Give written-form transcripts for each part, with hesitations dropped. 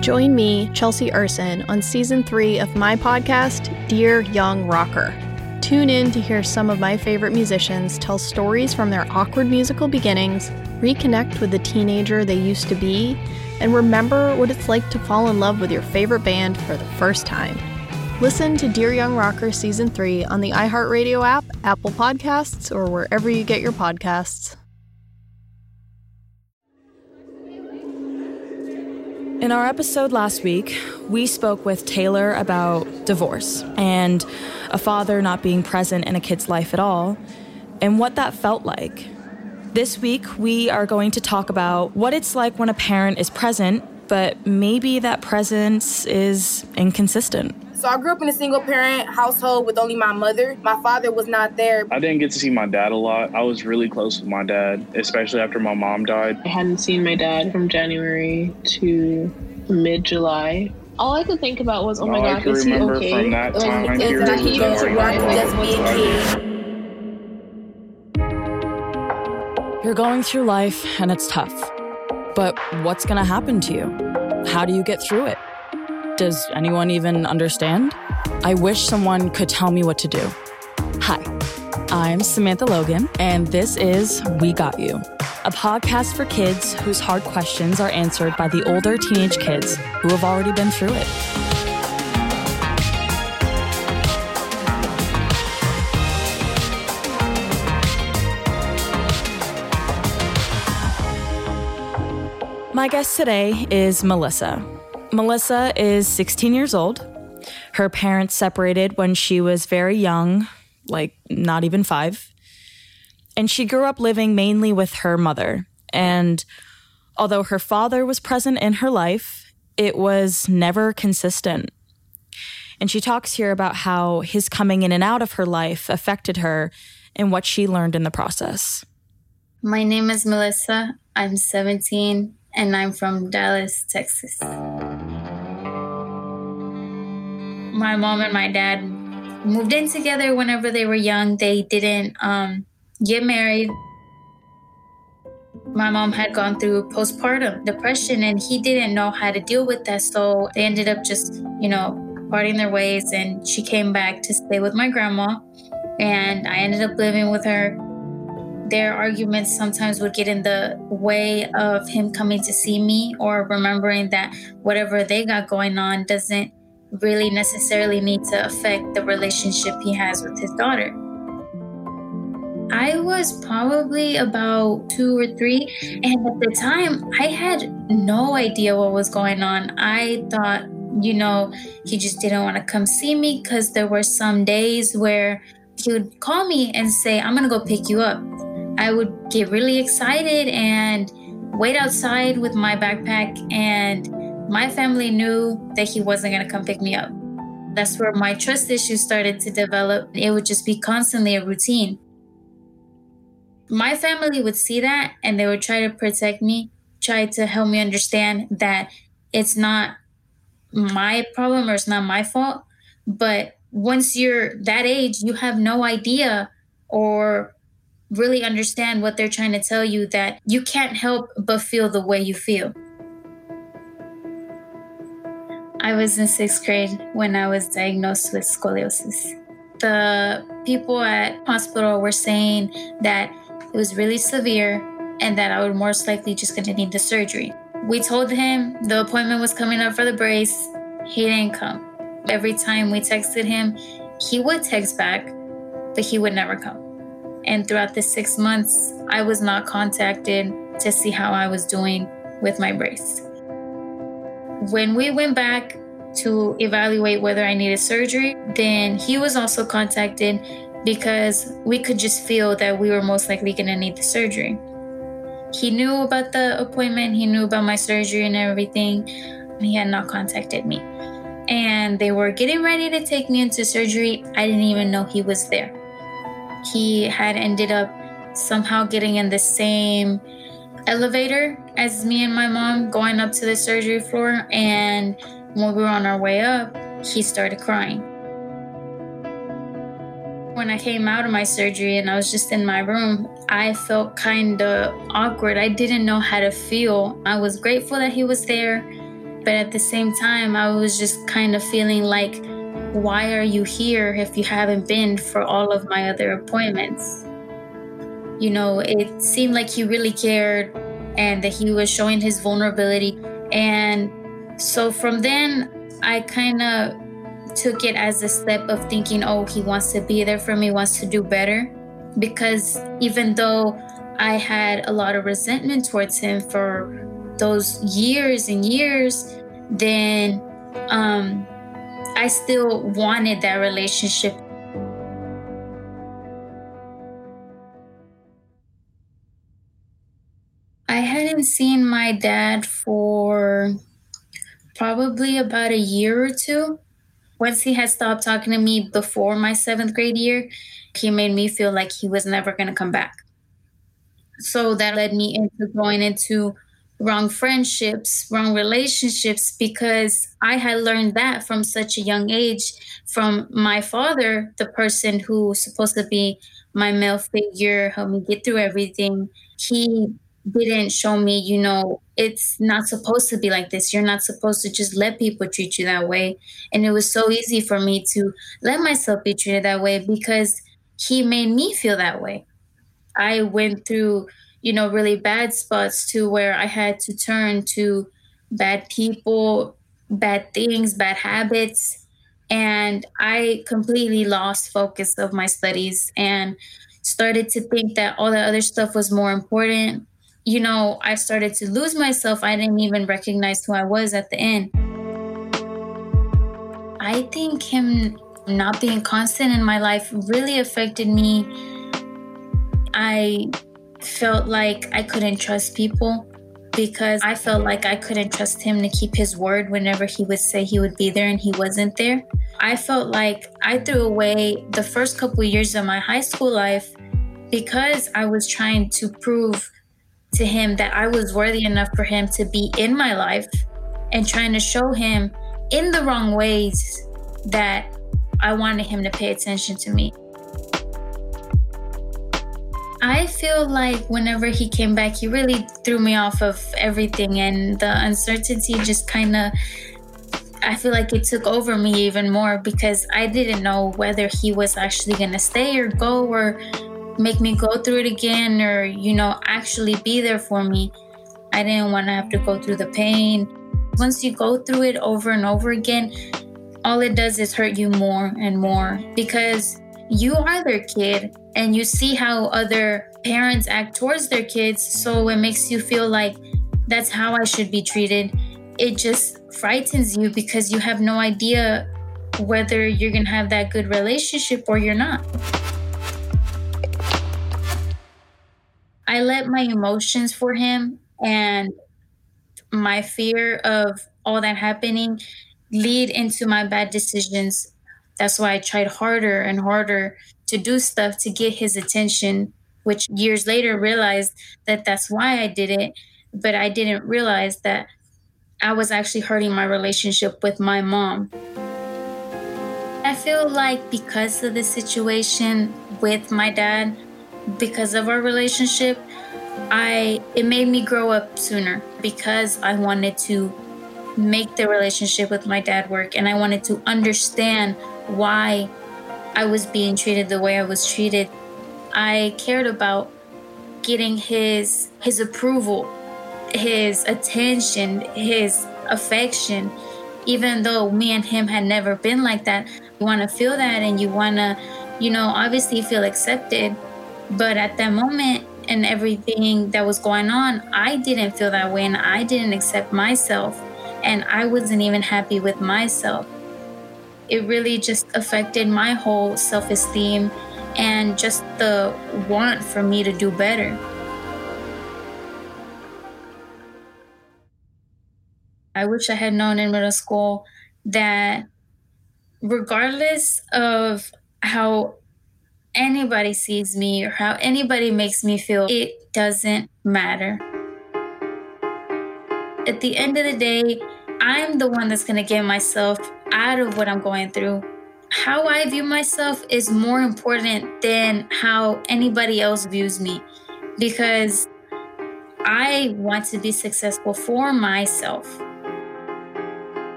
Join me, Chelsea Urson, on Season 3 of my podcast, Dear Young Rocker. Tune in to hear some of my favorite musicians tell stories from their awkward musical beginnings, reconnect with the teenager they used to be, and remember what it's like to fall in love with your favorite band for the first time. Listen to Dear Young Rocker Season 3 on the iHeartRadio app, Apple Podcasts, or wherever you get your podcasts. In our episode last week, we spoke with Taylor about divorce and a father not being present in a kid's life at all, and what that felt like. This week, we are going to talk about what it's like when a parent is present, but maybe that presence is inconsistent. So I grew up in a single-parent household with only my mother. My father was not there. I didn't get to see my dad a lot. I was really close with my dad, especially after my mom died. I hadn't seen my dad from January to mid-July. All I could think about was, oh my God, is he okay? From that time period that he was You're going through life and it's tough. But what's going to happen to you? How do you get through it? Does anyone even understand? I wish someone could tell me what to do. Hi, I'm Samantha Logan, and this is We Got You, a podcast for kids whose hard questions are answered by the older teenage kids who have already been through it. My guest today is Melissa. Melissa is 16 years old. Her parents separated when she was very young, like not even 5. And she grew up living mainly with her mother. And although her father was present in her life, it was never consistent. And she talks here about how his coming in and out of her life affected her and what she learned in the process. My name is Melissa. I'm 17. And I'm from Dallas, Texas. My mom and my dad moved in together whenever they were young. They didn't get married. My mom had gone through postpartum depression, and he didn't know how to deal with that. So they ended up just, parting their ways. And she came back to stay with my grandma, and I ended up living with her. Their arguments sometimes would get in the way of him coming to see me, or remembering that whatever they got going on doesn't really necessarily need to affect the relationship he has with his daughter. I was probably about 2 or 3, and at the time, I had no idea what was going on. I thought, he just didn't want to come see me, because there were some days where he would call me and say, I'm going to go pick you up. I would get really excited and wait outside with my backpack, and my family knew that he wasn't going to come pick me up. That's where my trust issues started to develop. It would just be constantly a routine. My family would see that, and they would try to protect me, try to help me understand that it's not my problem or it's not my fault. But once you're that age, you have no idea or really understand what they're trying to tell you, that you can't help but feel the way you feel. I was in 6th grade when I was diagnosed with scoliosis. The people at hospital were saying that it was really severe and that I would most likely just going to need the surgery. We told him the appointment was coming up for the brace. He didn't come. Every time we texted him, he would text back, but he would never come. And throughout the 6 months, I was not contacted to see how I was doing with my brace. When we went back to evaluate whether I needed surgery, then he was also contacted, because we could just feel that we were most likely going to need the surgery. He knew about the appointment. He knew about my surgery and everything. He had not contacted me. And they were getting ready to take me into surgery. I didn't even know he was there. He had ended up somehow getting in the same elevator as me and my mom, going up to the surgery floor. And when we were on our way up, he started crying. When I came out of my surgery and I was just in my room, I felt kind of awkward. I didn't know how to feel. I was grateful that he was there, But at the same time, I was just kind of feeling like, why are you here if you haven't been for all of my other appointments? It seemed like he really cared and that he was showing his vulnerability. And so from then, I kind of took it as a step of thinking, oh, he wants to be there for me, wants to do better. Because even though I had a lot of resentment towards him for those years and years, then I still wanted that relationship. I hadn't seen my dad for probably about a year or two. Once he had stopped talking to me before my 7th grade year, he made me feel like he was never going to come back. So that led me into going into wrong friendships, wrong relationships, because I had learned that from such a young age from my father, the person who was supposed to be my male figure, help me get through everything. He didn't show me, it's not supposed to be like this. You're not supposed to just let people treat you that way. And it was so easy for me to let myself be treated that way because he made me feel that way. I went through, really bad spots to where I had to turn to bad people, bad things, bad habits. And I completely lost focus of my studies and started to think that all the other stuff was more important. I started to lose myself. I didn't even recognize who I was at the end. I think him not being constant in my life really affected me. I felt like I couldn't trust people because I felt like I couldn't trust him to keep his word whenever he would say he would be there and he wasn't there. I felt like I threw away the first couple of years of my high school life because I was trying to prove to him that I was worthy enough for him to be in my life and trying to show him in the wrong ways that I wanted him to pay attention to me. I feel like whenever he came back, he really threw me off of everything, and the uncertainty just kind of, I feel like it took over me even more because I didn't know whether he was actually going to stay or go or make me go through it again or, actually be there for me. I didn't want to have to go through the pain. Once you go through it over and over again, all it does is hurt you more and more because you are their kid and you see how other parents act towards their kids. So it makes you feel like that's how I should be treated. It just frightens you because you have no idea whether you're going to have that good relationship or you're not. I let my emotions for him and my fear of all that happening lead into my bad decisions. That's why I tried harder and harder to do stuff to get his attention, which years later realized that that's why I did it. But I didn't realize that I was actually hurting my relationship with my mom. I feel like because of the situation with my dad, because of our relationship, it made me grow up sooner because I wanted to make the relationship with my dad work and I wanted to understand why I was being treated the way I was treated. I cared about getting his approval, his attention, his affection, even though me and him had never been like that. You want to feel that and you want to, obviously feel accepted. But at that moment and everything that was going on, I didn't feel that way and I didn't accept myself and I wasn't even happy with myself. It really just affected my whole self-esteem and just the want for me to do better. I wish I had known in middle school that regardless of how anybody sees me or how anybody makes me feel, it doesn't matter. At the end of the day, I'm the one that's going to get myself out of what I'm going through. How I view myself is more important than how anybody else views me because I want to be successful for myself.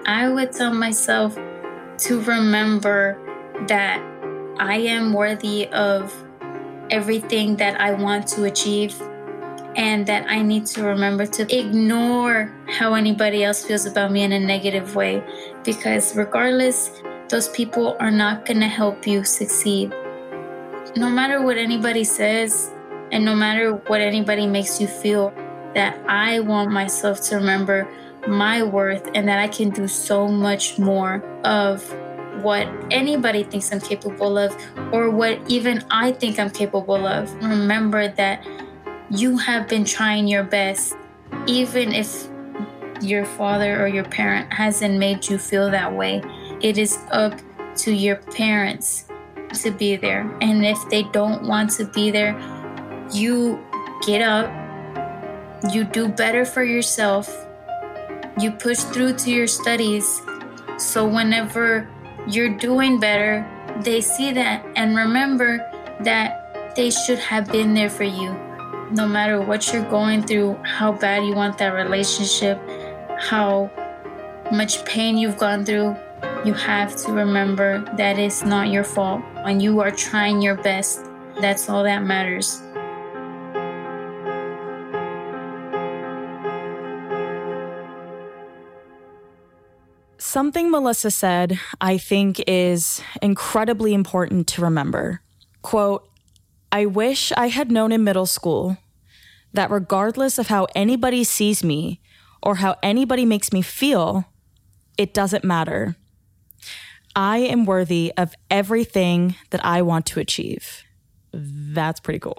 I would tell myself to remember that I am worthy of everything that I want to achieve, and that I need to remember to ignore how anybody else feels about me in a negative way, because regardless, those people are not going to help you succeed. No matter what anybody says, and no matter what anybody makes you feel, that I want myself to remember my worth and that I can do so much more of what anybody thinks I'm capable of, or what even I think I'm capable of. Remember that you have been trying your best, even if your father or your parent hasn't made you feel that way. It is up to your parents to be there. And if they don't want to be there, you get up, you do better for yourself, you push through to your studies. So whenever you're doing better, they see that and remember that they should have been there for you. No matter what you're going through, how bad you want that relationship, how much pain you've gone through, you have to remember that it's not your fault. When you are trying your best, that's all that matters. Something Melissa said, I think, is incredibly important to remember. Quote, I wish I had known in middle school that regardless of how anybody sees me or how anybody makes me feel, it doesn't matter. I am worthy of everything that I want to achieve. That's pretty cool.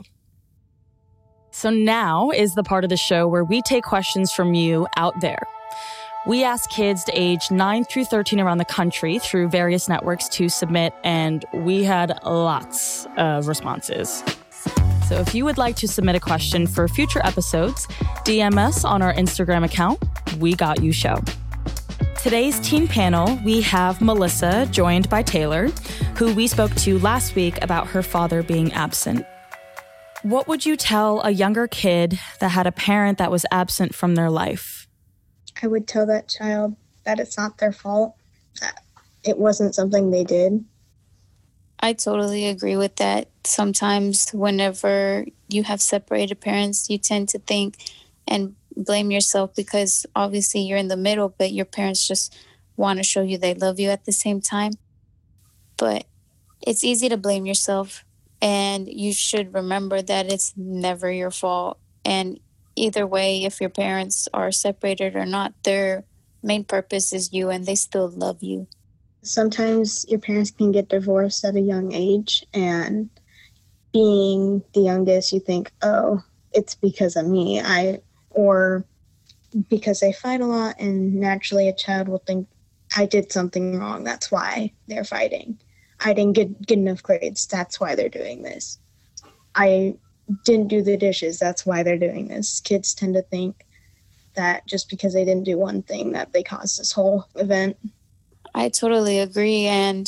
So now is the part of the show where we take questions from you out there. We asked kids to age 9 through 13 around the country through various networks to submit, and we had lots of responses. So if you would like to submit a question for future episodes, DM us on our Instagram account, We Got You Show. Today's teen panel, we have Melissa, joined by Taylor, who we spoke to last week about her father being absent. What would you tell a younger kid that had a parent that was absent from their life? I would tell that child that it's not their fault, that it wasn't something they did. I totally agree with that. Sometimes whenever you have separated parents, you tend to think and blame yourself because obviously you're in the middle, but your parents just want to show you they love you at the same time. But it's easy to blame yourself, and you should remember that it's never your fault. And either way, if your parents are separated or not, their main purpose is you, and they still love you. Sometimes your parents can get divorced at a young age, and being the youngest, you think, oh, it's because of me, or because they fight a lot, and naturally a child will think, I did something wrong, that's why they're fighting. I didn't get good enough grades, that's why they're doing this. I didn't do the dishes, that's why they're doing this. Kids tend to think that just because they didn't do one thing that they caused this whole event. I totally agree. And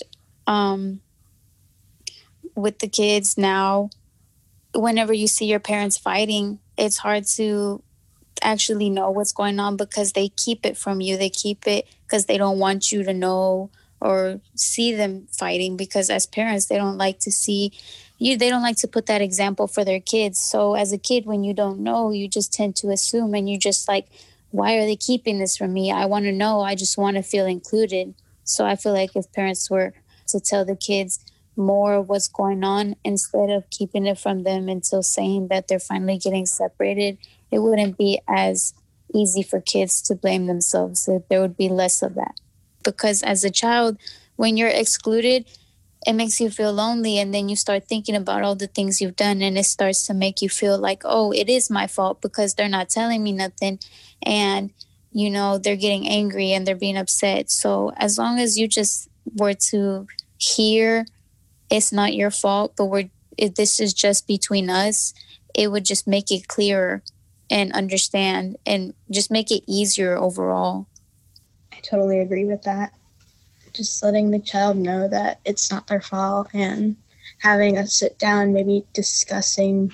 with the kids now, whenever you see your parents fighting, it's hard to actually know what's going on because they keep it from you. They keep it because they don't want you to know or see them fighting, because as parents, they don't like to see you. They don't like to put that example for their kids. So as a kid, when you don't know, you just tend to assume, and you just like, why are they keeping this from me? I want to know. I just want to feel included. So I feel like if parents were to tell the kids more of what's going on instead of keeping it from them until saying that they're finally getting separated, it wouldn't be as easy for kids to blame themselves. There would be less of that. Because as a child, when you're excluded, it makes you feel lonely, and then you start thinking about all the things you've done, and it starts to make you feel like, oh, it is my fault because they're not telling me nothing, and you know, they're getting angry and they're being upset. So as long as you just were to hear it's not your fault, but this is just between us, it would just make it clearer and understand and just make it easier overall. I totally agree with that. Just letting the child know that it's not their fault and having a sit down, maybe discussing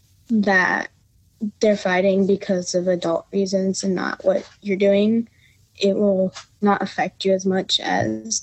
that they're fighting because of adult reasons and not what you're doing, it will not affect you as much as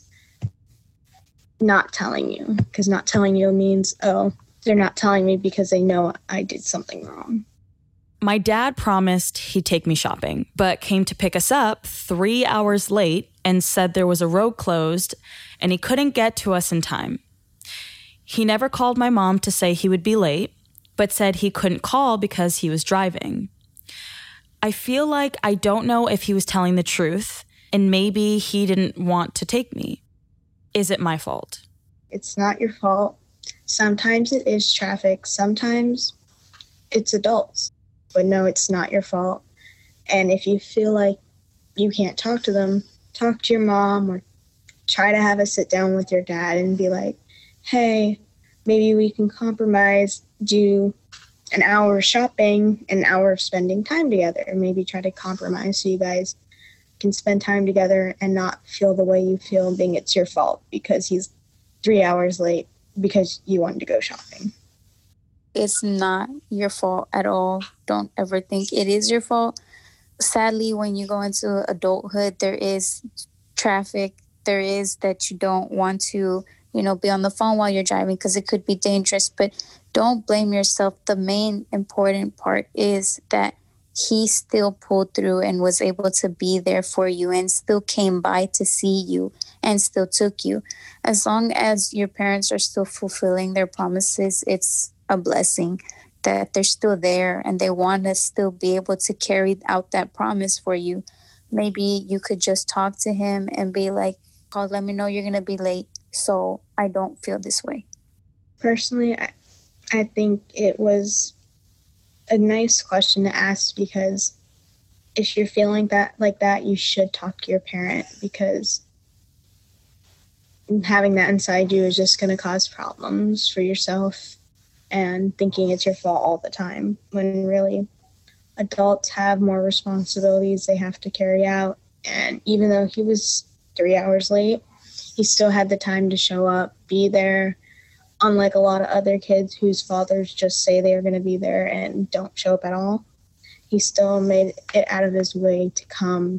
not telling you. Because not telling you means, oh, they're not telling me because they know I did something wrong. My dad promised he'd take me shopping, but came to pick us up 3 hours late and said there was a road closed and he couldn't get to us in time. He never called my mom to say he would be late, but said he couldn't call because he was driving. I feel like I don't know if he was telling the truth, and maybe he didn't want to take me. Is it my fault? It's not your fault. Sometimes it is traffic. Sometimes it's adults. But no, it's not your fault. And if you feel like you can't talk to them, talk to your mom or try to have a sit down with your dad and be like, hey, maybe we can compromise, do an hour of shopping, an hour of spending time together. Maybe try to compromise so you guys can spend time together and not feel the way you feel being it's your fault because he's 3 hours late because you wanted to go shopping. It's not your fault at all. Don't ever think it is your fault. Sadly, when you go into adulthood, there is traffic. There is that you don't want to, be on the phone while you're driving because it could be dangerous. But don't blame yourself. The main important part is that he still pulled through and was able to be there for you and still came by to see you and still took you. As long as your parents are still fulfilling their promises, it's a blessing that they're still there and they want to still be able to carry out that promise for you. Maybe you could just talk to him and be like, call, let me know you're going to be late so I don't feel this way. Personally, I think it was a nice question to ask because if you're feeling like that, you should talk to your parent because having that inside you is just going to cause problems for yourself and thinking it's your fault all the time when really adults have more responsibilities they have to carry out. And even though he was 3 hours late, he still had the time to show up, be there, unlike a lot of other kids whose fathers just say they are going to be there and don't show up at all. He still made it out of his way to come.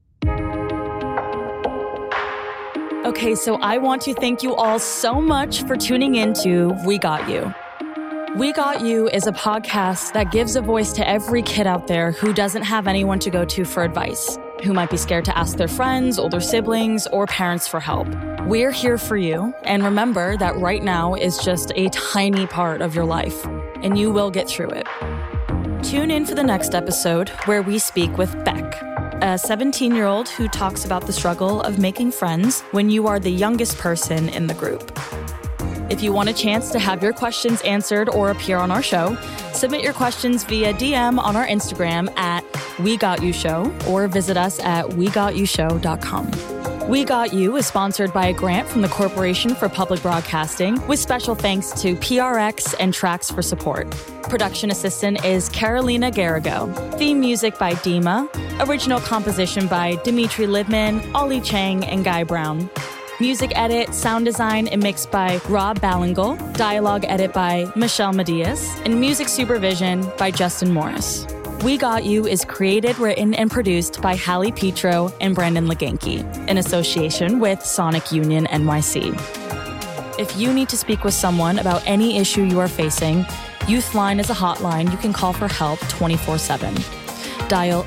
Okay, so I want to thank you all so much for tuning in to We Got You. We Got You is a podcast that gives a voice to every kid out there who doesn't have anyone to go to for advice, who might be scared to ask their friends, older siblings, or parents for help. We're here for you, and remember that right now is just a tiny part of your life, and you will get through it. Tune in for the next episode where we speak with Beck, a 17-year-old who talks about the struggle of making friends when you are the youngest person in the group. If you want a chance to have your questions answered or appear on our show, submit your questions via DM on our Instagram at WeGotYouShow or visit us at WeGotYouShow.com. We Got You is sponsored by a grant from the Corporation for Public Broadcasting with special thanks to PRX and Tracks for support. Production assistant is Carolina Garrigo. Theme music by Dima. Original composition by Dimitri Libman, Ollie Chang, and Guy Brown. Music edit, sound design, and mix by Rob Ballingle. Dialogue edit by Michelle Medias. And music supervision by Justin Morris. We Got You is created, written, and produced by Hallie Petro and Brandon Leganke in association with Sonic Union NYC. If you need to speak with someone about any issue you are facing, Youthline is a hotline you can call for help 24/7. Dial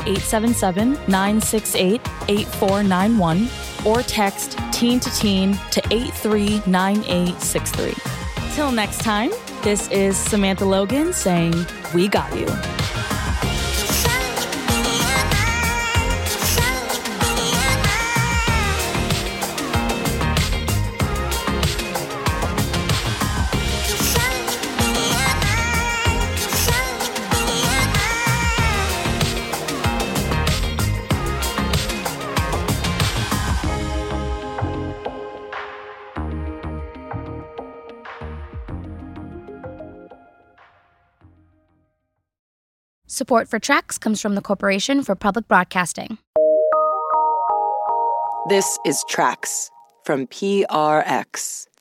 877-968-8491 or text teen to teen to 839863. Till next time, this is Samantha Logan saying, We got you. Support for Tracks comes from the Corporation for Public Broadcasting. This is Tracks from PRX.